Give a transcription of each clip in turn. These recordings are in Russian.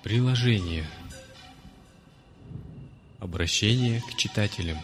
Приложение. Обращение к читателям.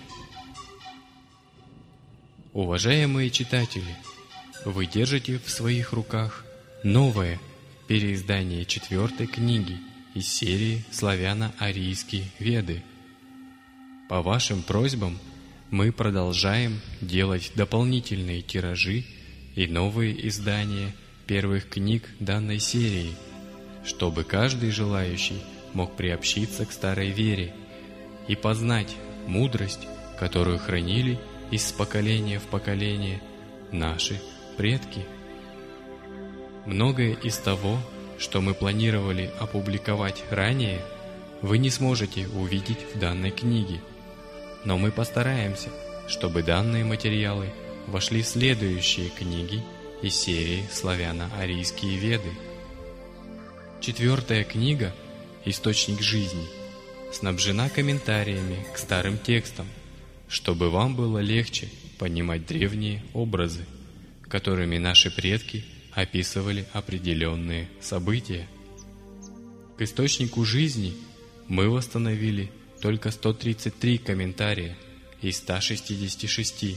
Уважаемые читатели, вы держите в своих руках новое переиздание 4-й книги из серии «Славяно-арийские Веды». По вашим просьбам мы продолжаем делать дополнительные тиражи и новые издания первых книг данной серии, чтобы каждый желающий мог приобщиться к старой вере и познать мудрость, которую хранили из поколения в поколение наши предки. Многое из того, что мы планировали опубликовать ранее, вы не сможете увидеть в данной книге, но мы постараемся, чтобы данные материалы вошли в следующие книги из серии «Славяно-арийские Веды». 4-я книга «Источник жизни» снабжена комментариями к старым текстам, чтобы вам было легче понимать древние образы, которыми наши предки описывали определенные события. К источнику жизни мы восстановили только 133 комментария из 166.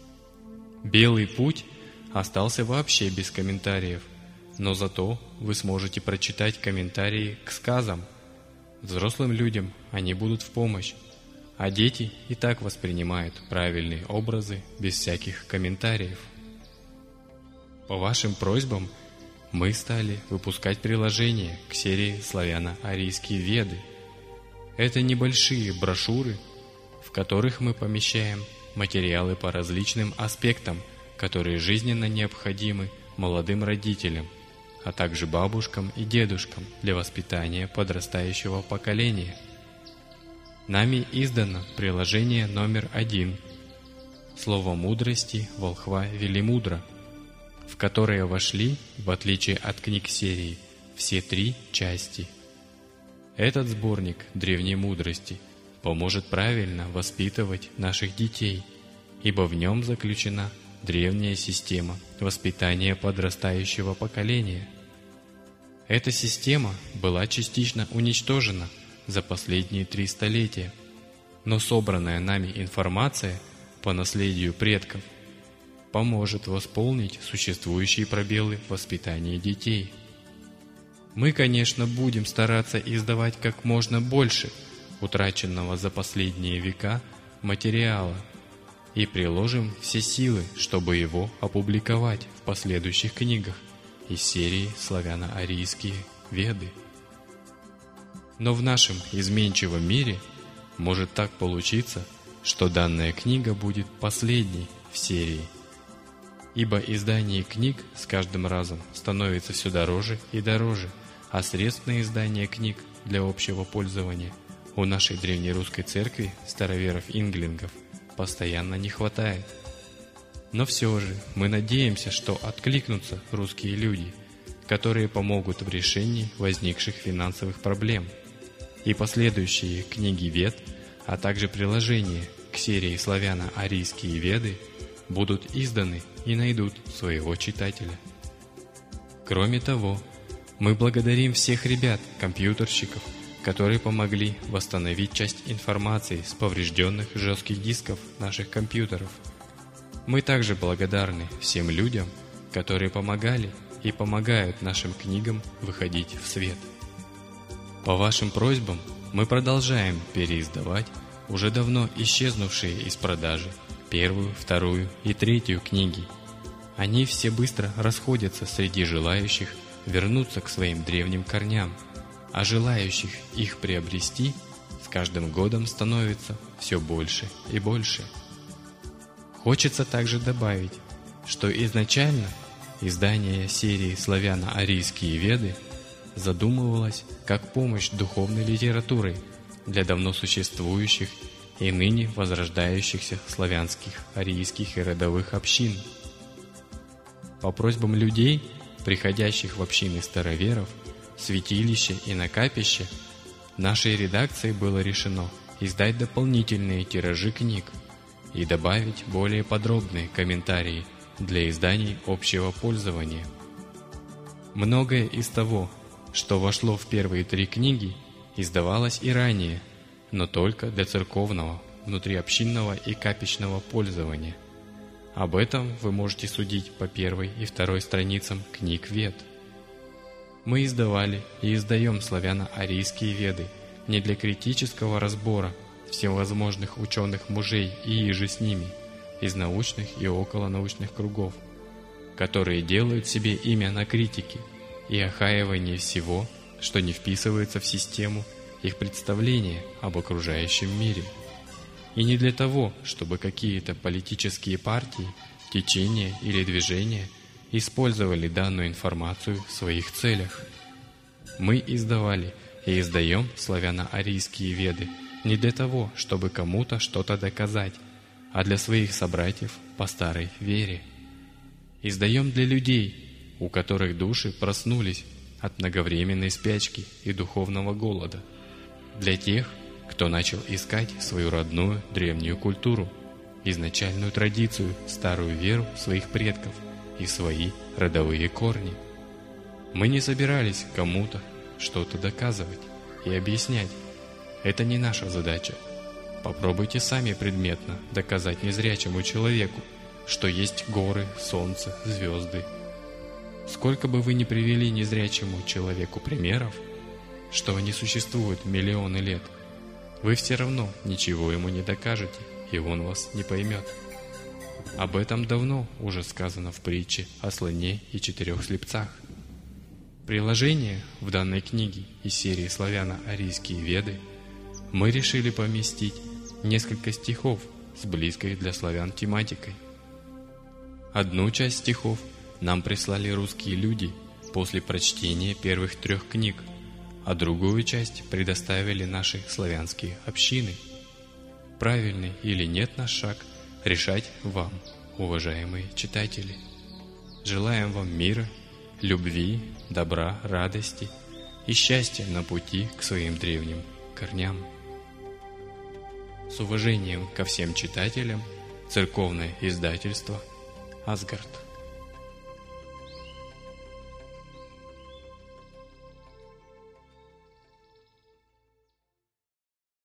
Белый путь остался вообще без комментариев, но зато вы сможете прочитать комментарии к сказам. Взрослым людям они будут в помощь, а дети и так воспринимают правильные образы без всяких комментариев. По вашим просьбам мы стали выпускать приложения к серии «Славяно-арийские Веды». Это небольшие брошюры, в которых мы помещаем материалы по различным аспектам, которые жизненно необходимы молодым родителям, а также бабушкам и дедушкам для воспитания подрастающего поколения. Нами издано приложение номер 1 «Слово мудрости волхва Велимудра», в которое вошли, в отличие от книг серии, все 3 части. Этот сборник древней мудрости поможет правильно воспитывать наших детей, ибо в нем заключена древняя система воспитания подрастающего поколения. Эта система была частично уничтожена за последние 3 столетия, но собранная нами информация по наследию предков поможет восполнить существующие пробелы в воспитании детей. Мы, конечно, будем стараться издавать как можно больше утраченного за последние века материала и приложим все силы, чтобы его опубликовать в последующих книгах из серии «Славяно-арийские Веды». Но в нашем изменчивом мире может так получиться, что данная книга будет последней в серии, ибо издание книг с каждым разом становится все дороже и дороже, а средств на издание книг для общего пользования у нашей древнерусской церкви староверов-инглингов постоянно не хватает. Но все же мы надеемся, что откликнутся русские люди, которые помогут в решении возникших финансовых проблем. И последующие книги Вед, а также приложения к серии «Славяно-арийские Веды» будут изданы и найдут своего читателя. Кроме того, мы благодарим всех ребят-компьютерщиков, которые помогли восстановить часть информации с поврежденных жестких дисков наших компьютеров. Мы также благодарны всем людям, которые помогали и помогают нашим книгам выходить в свет. По вашим просьбам мы продолжаем переиздавать уже давно исчезнувшие из продажи 1-ю, 2-ю и 3-ю книги. Они все быстро расходятся среди желающих вернуться к своим древним корням, а желающих их приобрести с каждым годом становится все больше и больше. Хочется также добавить, что изначально издание серии «Славяно-арийские Веды» задумывалось как помощь духовной литературой для давно существующих и ныне возрождающихся славянских, арийских и родовых общин. По просьбам людей, приходящих в общины староверов, святилища и на капище, нашей редакцией было решено издать дополнительные тиражи книг и добавить более подробные комментарии для изданий общего пользования. Многое из того, что вошло в первые 3 книги, издавалось и ранее, но только для церковного, внутриобщинного и капищного пользования. Об этом вы можете судить по 1 и 2 страницам книг Вед. Мы издавали и издаем славяно-арийские Веды не для критического разбора всевозможных ученых-мужей и иже с ними из научных и околонаучных кругов, которые делают себе имя на критике и охаивании всего, что не вписывается в систему их представления об окружающем мире. И не для того, чтобы какие-то политические партии, течения или движения использовали данную информацию в своих целях. Мы издавали и издаем славяно-арийские Веды не для того, чтобы кому-то что-то доказать, а для своих собратьев по старой вере. Издаем для людей, у которых души проснулись от многовременной спячки и духовного голода, для тех, кто начал искать свою родную древнюю культуру, изначальную традицию, старую веру своих предков и свои родовые корни. Мы не собирались кому-то что-то доказывать и объяснять. Это не наша задача. Попробуйте сами предметно доказать незрячему человеку, что есть горы, солнце, звезды. Сколько бы вы ни привели незрячему человеку примеров, что они существуют миллионы лет, вы все равно ничего ему не докажете, и он вас не поймет. Об этом давно уже сказано в притче о слоне и 4 слепцах. Приложение в данной книге из серии «Славяно-арийские Веды» мы решили поместить несколько стихов с близкой для славян тематикой. Одну часть стихов нам прислали русские люди после прочтения первых 3 книг, а другую часть предоставили наши славянские общины. Правильный или нет наш шаг, решать вам, уважаемые читатели. Желаем вам мира, любви, добра, радости и счастья на пути к своим древним корням. С уважением ко всем читателям, Церковное издательство «Асгард».